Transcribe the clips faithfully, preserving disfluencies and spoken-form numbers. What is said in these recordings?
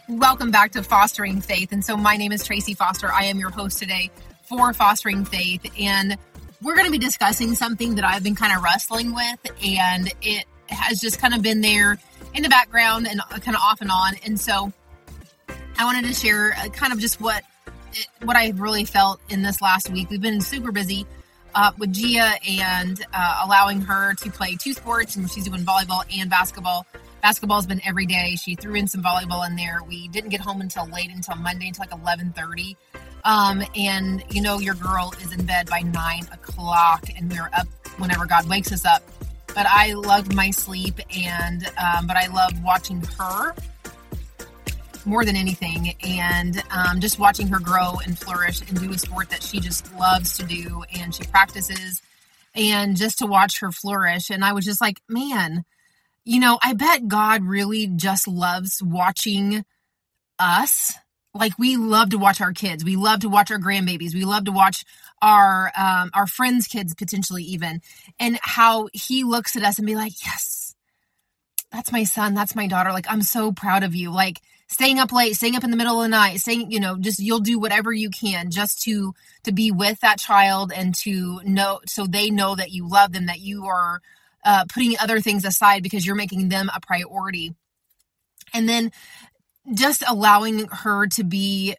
Welcome back to Fostering Faith. And so my name is Tracy Foster. I am your host today for Fostering Faith. And we're going to be discussing something that I've been kind of wrestling with. And it has just kind of been there in the background and kind of off and on. And so I wanted to share kind of just what it, what I really felt in this last week. We've been super busy uh, with Gia and uh, allowing her to play two sports. And she's doing volleyball and basketball. Basketball's been every day. She threw in some volleyball in there. We didn't get home until late, until Monday, until like eleven thirty. Um, and, you know, your girl is in bed by nine o'clock, and we're up whenever God wakes us up. But I loved my sleep, and um, but I love watching her more than anything, and um, just watching her grow and flourish and do a sport that she just loves to do, and she practices, and just to watch her flourish. And I was just like, man, you know, I bet God really just loves watching us. Like, we love to watch our kids. We love to watch our grandbabies. We love to watch our um, our friends' kids, potentially even, and how he looks at us and be like, yes, that's my son. That's my daughter. Like, I'm so proud of you. Like, staying up late, staying up in the middle of the night, saying, you know, just you'll do whatever you can just to to be with that child and to know, so they know that you love them, that you are Uh, putting other things aside because you're making them a priority. And then just allowing her to be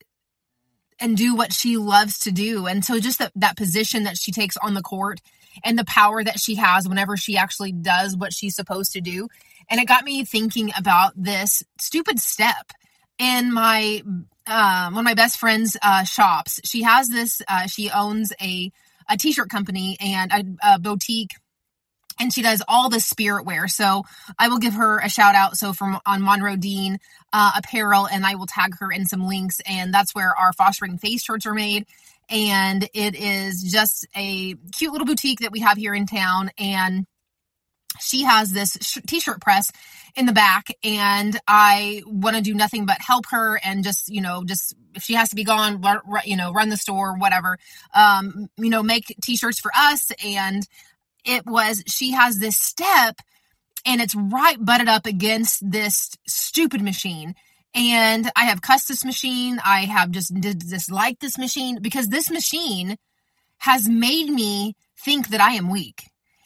and do what she loves to do. And so just that, that position that she takes on the court and the power that she has whenever she actually does what she's supposed to do. And it got me thinking about this stupid step in my, um, one of my best friend's uh, shops. She has this, uh, she owns a, a t-shirt company and a, a boutique, and she does all the spirit wear. So I will give her a shout out. So from on Monroe Dean uh, Apparel, and I will tag her in some links. And that's where our Fostering Faith shirts are made. And it is just a cute little boutique that we have here in town. And she has this sh- t-shirt press in the back. And I want to do nothing but help her and just, you know, just if she has to be gone, r- r- you know, run the store, whatever, um, you know, make t-shirts for us. And it was, she has this step and it's right butted up against this stupid machine. And I have cussed this machine. I have just disliked this machine because this machine has made me think that I am weak.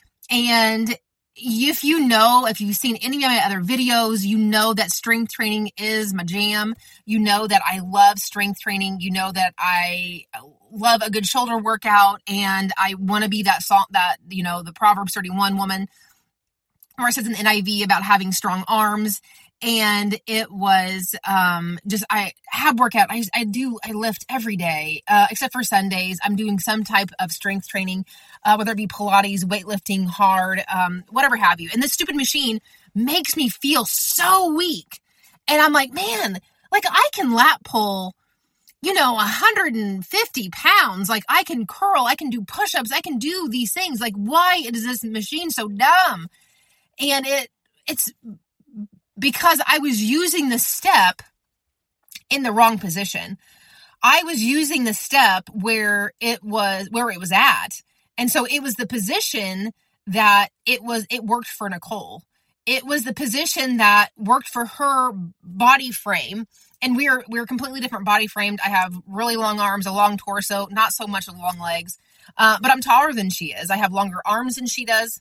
And if you know, if you've seen any of my other videos, you know that strength training is my jam. You know that I love strength training. You know that I love a good shoulder workout, and I want to be that song, that, you know, the Proverbs thirty-one woman, where it says in the N I V about having strong arms. And it was um, just, I have workout. I, I do, I lift every day, uh, except for Sundays. I'm doing some type of strength training, uh, whether it be Pilates, weightlifting, hard, um, whatever have you. And this stupid machine makes me feel so weak. And I'm like, man, like I can lap pull, you know, one hundred fifty pounds. Like I can curl, I can do push-ups, I can do these things. Like, why is this machine so dumb? And it, it's because I was using the step in the wrong position. I was using the step where it was, where it was at. And so it was the position that it was, it worked for Nicole. It was the position that worked for her body frame. And we're, we're completely different body framed. I have really long arms, a long torso, not so much long legs, uh, but I'm taller than she is. I have longer arms than she does.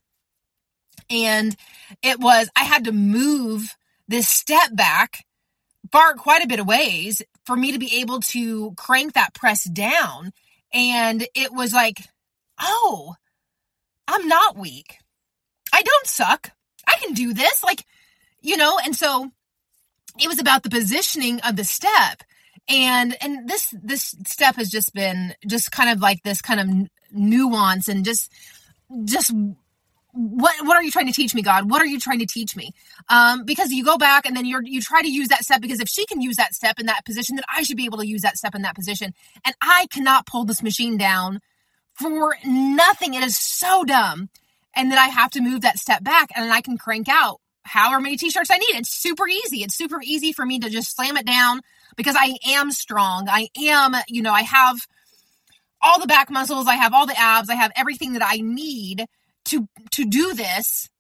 And it was, I had to move this step back far, quite a bit of ways for me to be able to crank that press down. And it was like, oh, I'm not weak. I don't suck. I can do this. Like, you know, and so it was about the positioning of the step. And, and this, this step has just been just kind of like this kind of nuance and just, just what, what are you trying to teach me, God? What are you trying to teach me? Um, because you go back and then you're, you try to use that step, because if she can use that step in that position, then I should be able to use that step in that position. And I cannot pull this machine down for nothing. It is so dumb. And then I have to move that step back and then I can crank out however many t-shirts I need. It's super easy. It's super easy for me to just slam it down because I am strong. I am, you know, I have all the back muscles. I have all the abs. I have everything that I need to, to do this.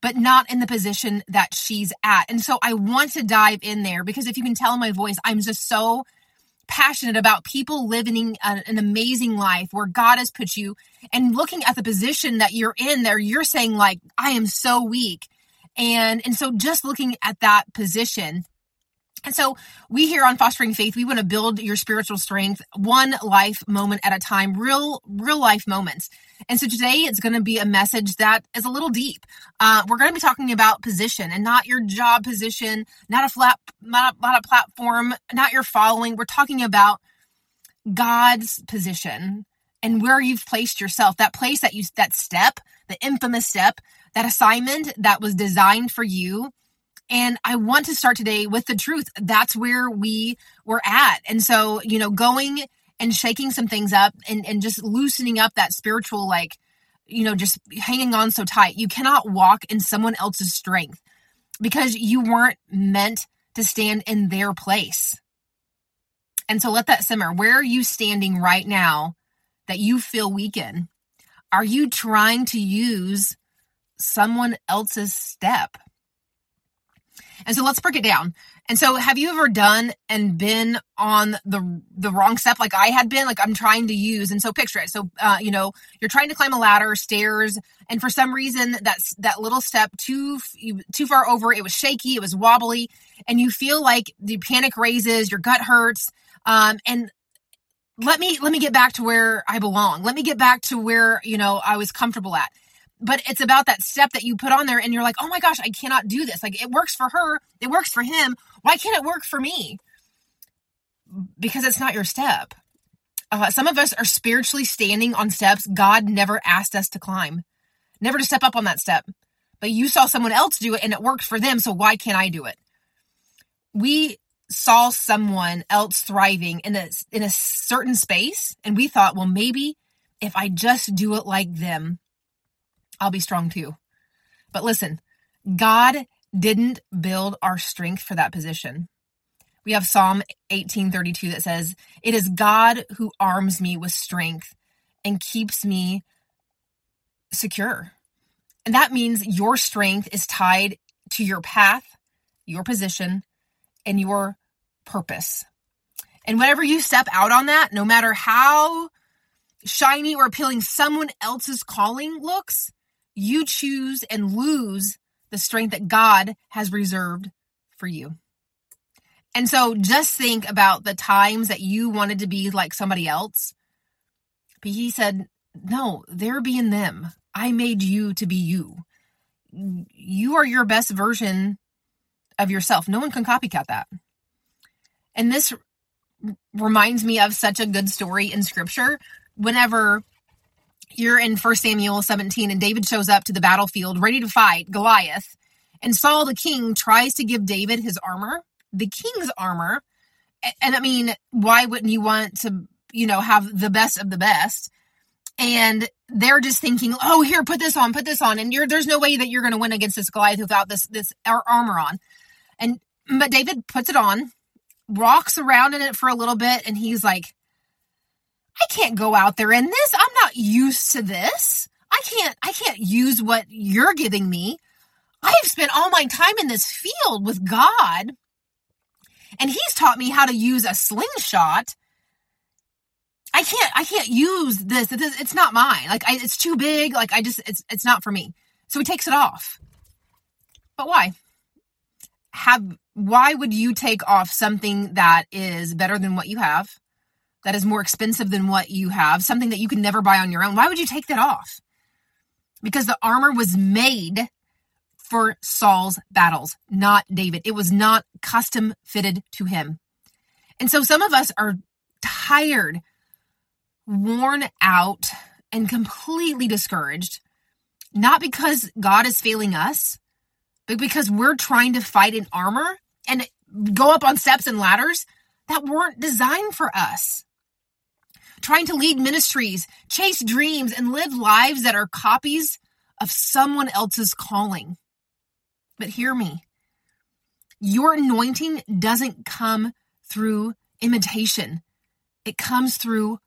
but not in the position that she's at. And so I want to dive in there because if you can tell in my voice, I'm just so passionate about people living a, an amazing life where God has put you, and looking at the position that you're in there, you're saying like, I am so weak. And, and so just looking at that position. And so we here on Fostering Faith, we want to build your spiritual strength one life moment at a time, real, real life moments. And so today it's going to be a message that is a little deep. Uh, we're going to be talking about position, and not your job position, not a flat, not a, not a platform, not your following. We're talking about God's position and where you've placed yourself, that place that you, that step, the infamous step, that assignment that was designed for you. And I want to start today with the truth. That's where we were at. And so, you know, going and shaking some things up and, and just loosening up that spiritual, like, you know, just hanging on so tight. You cannot walk in someone else's strength because you weren't meant to stand in their place. And so let that simmer. Where are you standing right now that you feel weak in? Are you trying to use someone else's step? And so let's break it down. And so have you ever done and been on the the wrong step like I had been, like I'm trying to use? And so picture it. So, uh, you know, you're trying to climb a ladder, stairs, and for some reason that's that little step too, too far over, it was shaky, it was wobbly, and you feel like the panic raises, your gut hurts. Um, and let me, let me get back to where I belong. Let me get back to where, you know, I was comfortable at. But it's about that step that you put on there and you're like, oh my gosh, I cannot do this. Like it works for her. It works for him. Why can't it work for me? Because it's not your step. Uh, some of us are spiritually standing on steps God never asked us to climb, never to step up on that step. But you saw someone else do it and it worked for them. So why can't I do it? We saw someone else thriving in a, in a certain space. And we thought, well, maybe if I just do it like them, I'll be strong too. But listen, God didn't build our strength for that position. We have Psalm eighteen thirty-two that says, it is God who arms me with strength and keeps me secure. And that means your strength is tied to your path, your position, and your purpose. And whenever you step out on that, no matter how shiny or appealing someone else's calling looks, you choose and lose the strength that God has reserved for you. And so just think about the times that you wanted to be like somebody else. But he said, no, they're being them. I made you to be you. You are your best version of yourself. No one can copycat that. And this reminds me of such a good story in scripture. Whenever you're in First Samuel seventeen and David shows up to the battlefield ready to fight Goliath, and Saul the king tries to give David his armor, the king's armor. And I mean, why wouldn't you want to, you know, have the best of the best? And they're just thinking, oh, here, put this on, put this on. And you're, there's no way that you're going to win against this Goliath without this, this armor on. And, but David puts it on, walks around in it for a little bit. And he's like, I can't go out there in this. I'm not used to this. I can't, I can't use what you're giving me. I have spent all my time in this field with God, and he's taught me how to use a slingshot. I can't, I can't use this. It's not mine. Like I, it's too big. Like I just, it's, it's not for me. So he takes it off. But why? Have, why would you take off something that is better than what you have? That is more expensive than what you have, something that you could never buy on your own? Why would you take that off? Because the armor was made for Saul's battles, not David. It was not custom fitted to him. And so some of us are tired, worn out, and completely discouraged, not because God is failing us, but because we're trying to fight in armor and go up on steps and ladders that weren't designed for us. Trying to lead ministries, chase dreams, and live lives that are copies of someone else's calling. But hear me. Your anointing doesn't come through imitation. It comes through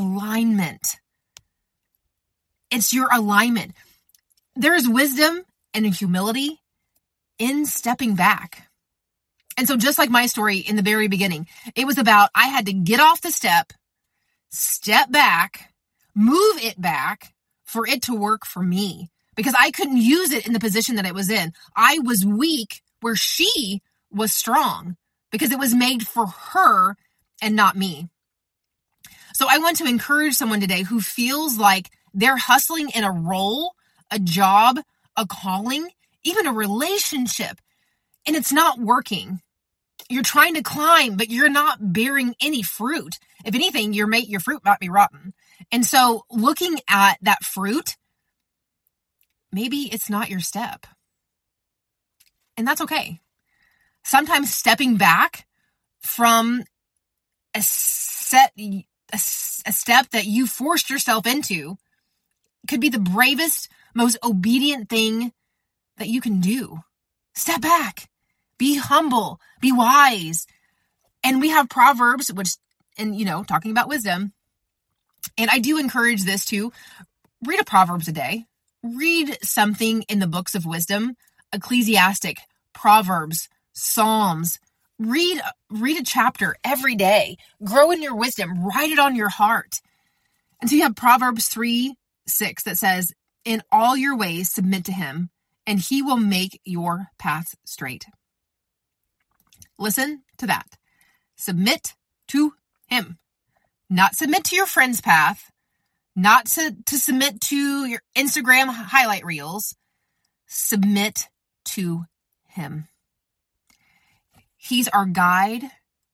alignment. It's your alignment. There is wisdom and humility in stepping back. And so just like my story in the very beginning, it was about I had to get off the step, step back, move it back for it to work for me, because I couldn't use it in the position that it was in. I was weak where she was strong because it was made for her and not me. So I want to encourage someone today who feels like they're hustling in a role, a job, a calling, even a relationship, and it's not working. You're trying to climb, but you're not bearing any fruit. If anything, your mate, your fruit might be rotten. And so looking at that fruit, maybe it's not your step. And that's okay. Sometimes stepping back from a set, a, a step that you forced yourself into could be the bravest, most obedient thing that you can do. Step back. Be humble. Be wise. And we have Proverbs, which, and you know, talking about wisdom. And I do encourage this too. Read a Proverbs a day. Read something in the books of wisdom. Ecclesiastic, Proverbs, Psalms. Read, read a chapter every day. Grow in your wisdom. Write it on your heart. And so you have Proverbs three, six that says, in all your ways submit to him, and he will make your paths straight. Listen to that. Submit to him. Not submit to your friend's path. Not to, to submit to your Instagram highlight reels. Submit to him. He's our guide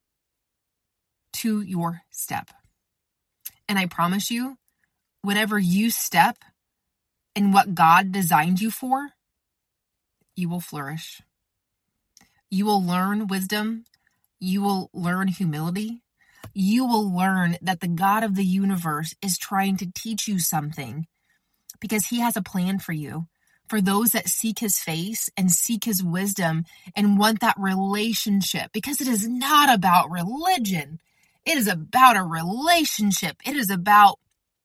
to your step. And I promise you, whenever you step in what God designed you for, you will flourish. You will learn wisdom. You will learn humility. You will learn that the God of the universe is trying to teach you something because he has a plan for you. For those that seek his face and seek his wisdom and want that relationship, because it is not about religion. It is about a relationship. It is about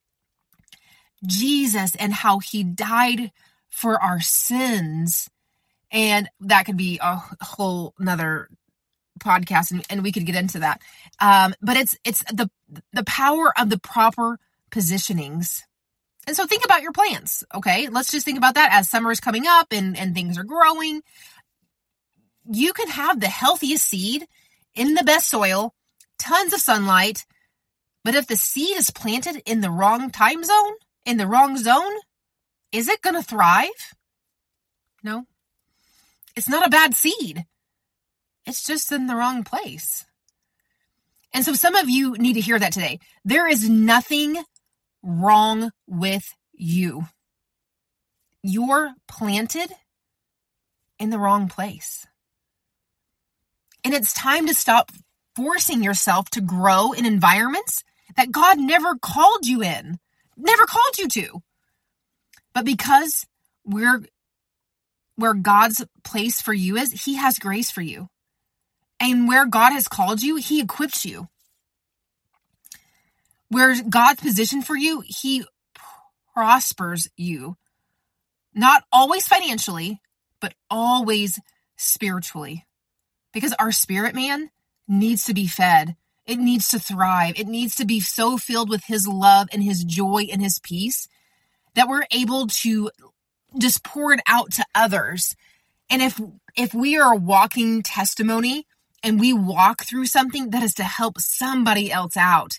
Jesus and how he died for our sins. And that could be a whole nother podcast, and, and we could get into that. Um, but it's it's the the power of the proper positionings. And so think about your plans, okay? Let's just think about that as summer is coming up and, and things are growing. You can have the healthiest seed in the best soil, tons of sunlight, but if the seed is planted in the wrong time zone, in the wrong zone, is it going to thrive? No. It's not a bad seed. It's just in the wrong place. And so some of you need to hear that today. There is nothing wrong with you. You're planted in the wrong place. And it's time to stop forcing yourself to grow in environments that God never called you in, never called you to. But because we're where God's place for you is, he has grace for you. And where God has called you, he equips you. Where God's position for you, he prospers you. Not always financially, but always spiritually. Because our spirit man needs to be fed. It needs to thrive. It needs to be so filled with his love and his joy and his peace that we're able to just pour it out to others. And if if we are a walking testimony and we walk through something, that is to help somebody else out.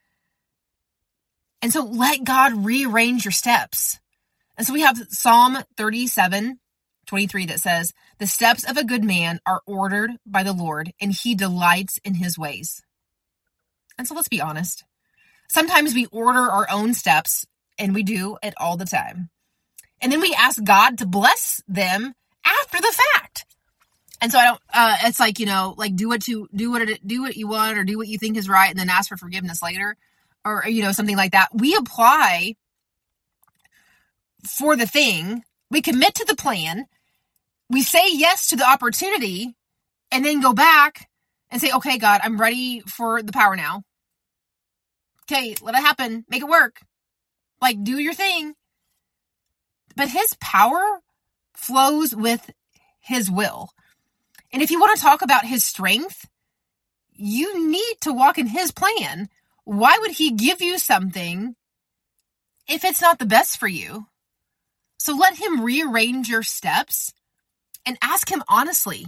And so let God rearrange your steps. And so we have Psalm thirty-seven, twenty-three that says, the steps of a good man are ordered by the Lord, and he delights in his ways. And so let's be honest. Sometimes we order our own steps, and we do it all the time. And then we ask God to bless them after the fact. And so I don't, uh, it's like, you know, like do what you, do what it, do what you want or do what you think is right and then ask for forgiveness later or, you know, something like that. We apply for the thing. We commit to the plan. We say yes to the opportunity and then go back and say, okay, God, I'm ready for the power now. Okay, let it happen. Make it work. Like, do your thing. But his power flows with his will. And if you want to talk about his strength, you need to walk in his plan. Why would he give you something if it's not the best for you? So let him rearrange your steps and ask him honestly,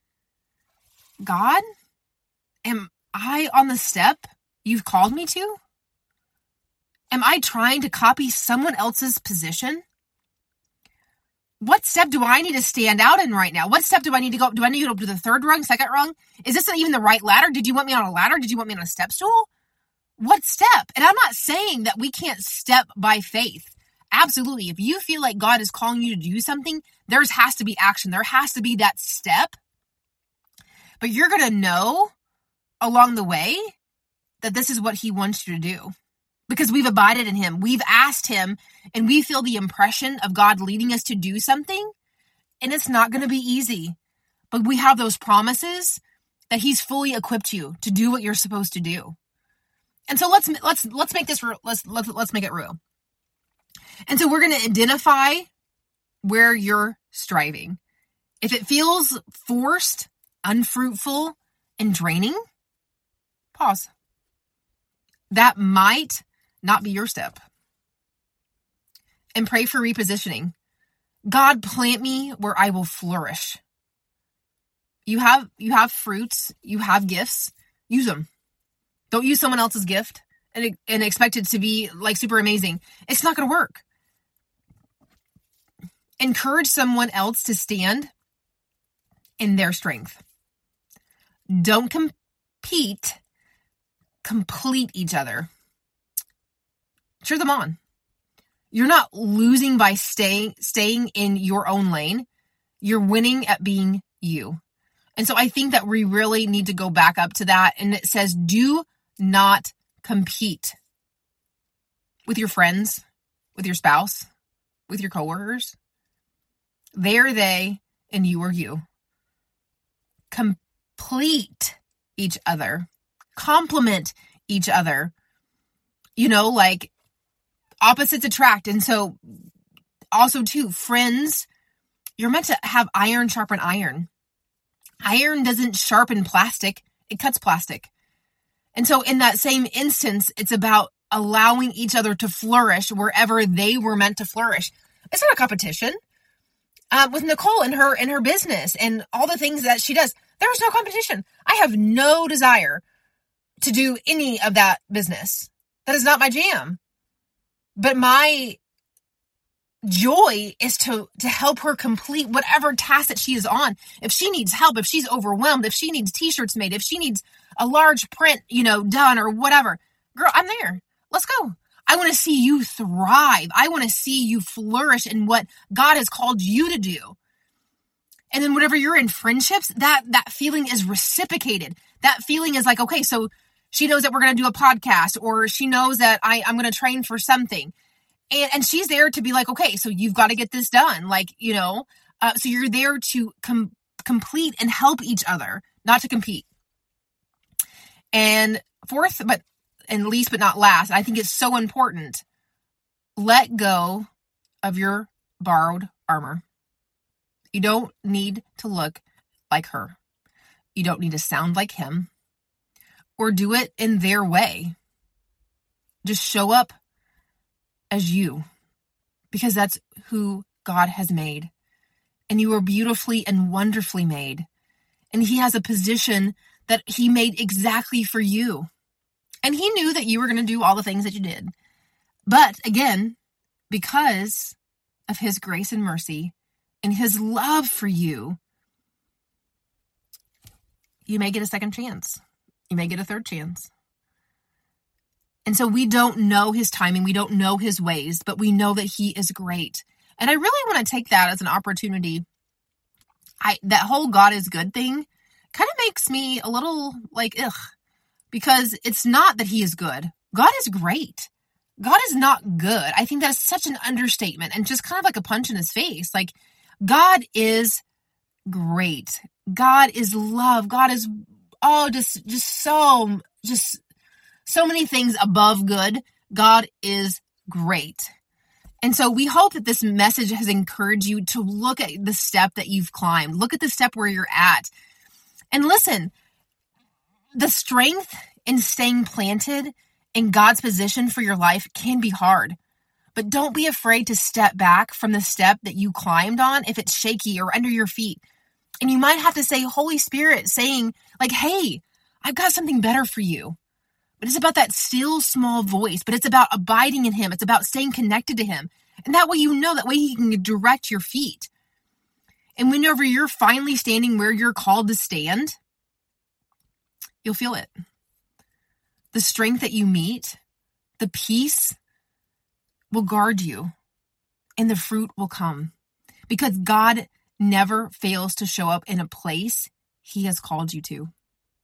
God, am I on the step you've called me to? Am I trying to copy someone else's position? What step do I need to stand out in right now? What step do I need to go up? Do I need to go up to the third rung, second rung? Is this not even the right ladder? Did you want me on a ladder? Did you want me on a step stool? What step? And I'm not saying that we can't step by faith. Absolutely. If you feel like God is calling you to do something, there has to be action. There has to be that step. But you're going to know along the way that this is what he wants you to do. Because we've abided in him. We've asked him and we feel the impression of God leading us to do something. And it's not going to be easy. But we have those promises that he's fully equipped you to do what you're supposed to do. And so let's let's let's make this let's let's let's make it real. And so we're going to identify where you're striving. If it feels forced, unfruitful, and draining, pause. That might not be your step. And pray for repositioning. God, plant me where I will flourish. You have you have fruits, you have gifts, use them. Don't use someone else's gift and, and expect it to be like super amazing. It's not going to work. Encourage someone else to stand in their strength. Don't compete, complete each other. Cheer them on. You're not losing by staying staying in your own lane. You're winning at being you. And so I think that we really need to go back up to that. And it says, do not compete with your friends, with your spouse, with your coworkers. They are they and you are you. Complete each other. Complement each other. You know, like opposites attract. And so also too, friends, you're meant to have iron sharpen iron. Iron doesn't sharpen plastic. It cuts plastic. And so in that same instance, it's about allowing each other to flourish wherever they were meant to flourish. It's not a competition. Uh, with Nicole and her and her business and all the things that she does, there is no competition. I have no desire to do any of that business. That is not my jam. But my joy is to, to help her complete whatever task that she is on. If she needs help, if she's overwhelmed, if she needs t-shirts made, if she needs a large print, you know, done or whatever, girl, I'm there. Let's go. I want to see you thrive. I want to see you flourish in what God has called you to do. And then whenever you're in friendships, that, that feeling is reciprocated. That feeling is like, okay, so she knows that we're going to do a podcast, or she knows that I, I'm going to train for something. And, and she's there to be like, okay, so you've got to get this done. Like, you know, uh, so you're there to com- complete and help each other, not to compete. And fourth, but and least but not last, I think it's so important. Let go of your borrowed armor. You don't need to look like her. You don't need to sound like him or do it in their way. Just show up as you, because that's who God has made. And you are beautifully and wonderfully made. And he has a position that he made exactly for you. And he knew that you were going to do all the things that you did. But again, because of his grace and mercy and his love for you, you may get a second chance. You may get a third chance. And so we don't know his timing. We don't know his ways, but we know that he is great. And I really want to take that as an opportunity. I that whole God is good thing kind of makes me a little like, ugh. Because it's not that he is good. God is great. God is not good. I think that's such an understatement and just kind of like a punch in his face. Like, God is great. God is love. God is, oh, just, just so, just so many things above good. God is great. And so we hope that this message has encouraged you to look at the step that you've climbed. Look at the step where you're at. And listen, the strength in staying planted in God's position for your life can be hard. But don't be afraid to step back from the step that you climbed on if it's shaky or under your feet. And you might have to say, Holy Spirit, saying like, hey, I've got something better for you. But it's about that still small voice, but it's about abiding in him. It's about staying connected to him. And that way you know, that way he can direct your feet. And whenever you're finally standing where you're called to stand, you'll feel it. The strength that you meet, the peace will guard you, and the fruit will come. Because God never fails to show up in a place he has called you to.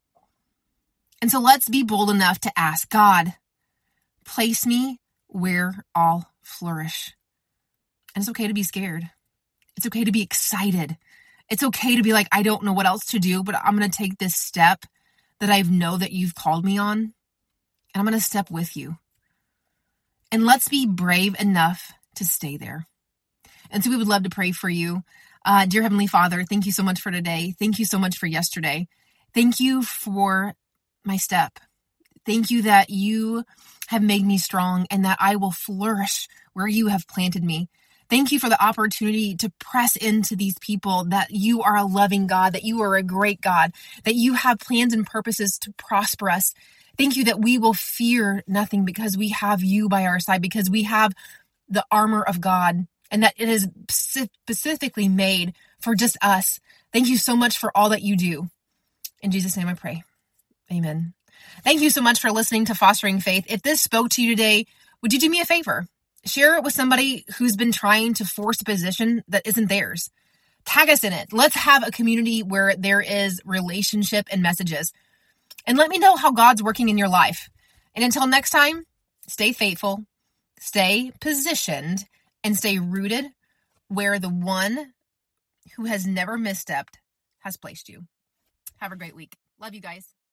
And so let's be bold enough to ask, God, place me where I'll flourish. And it's okay to be scared. It's okay to be excited. It's okay to be like, I don't know what else to do, but I'm going to take this step that I know that you've called me on, and I'm going to step with you. And let's be brave enough to stay there. And so we would love to pray for you. Uh, dear Heavenly Father, thank you so much for today. Thank you so much for yesterday. Thank you for my step. Thank you that you have made me strong and that I will flourish where you have planted me. Thank you for the opportunity to press into these people, that you are a loving God, that you are a great God, that you have plans and purposes to prosper us. Thank you that we will fear nothing because we have you by our side, because we have the armor of God, and that it is specifically made for just us. Thank you so much for all that you do. In Jesus' name I pray. Amen. Thank you so much for listening to Fostering Faith. If this spoke to you today, would you do me a favor? Share it with somebody who's been trying to force a position that isn't theirs. Tag us in it. Let's have a community where there is relationship and messages. And let me know how God's working in your life. And until next time, stay faithful, stay positioned, and stay rooted where the one who has never misstepped has placed you. Have a great week. Love you guys.